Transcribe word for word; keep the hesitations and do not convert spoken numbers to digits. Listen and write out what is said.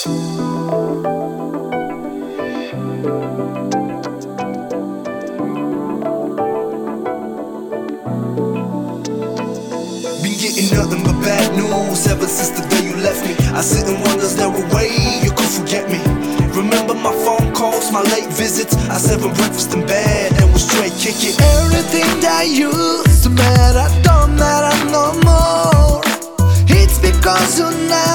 Been getting nothing but bad news ever since the day you left me. I sit and wonder, is there a way you could forget me? Remember my phone calls, my late visits. I served breakfast in bed and was straight kicking. Everything that used to matter don't matter no more. It's because you're not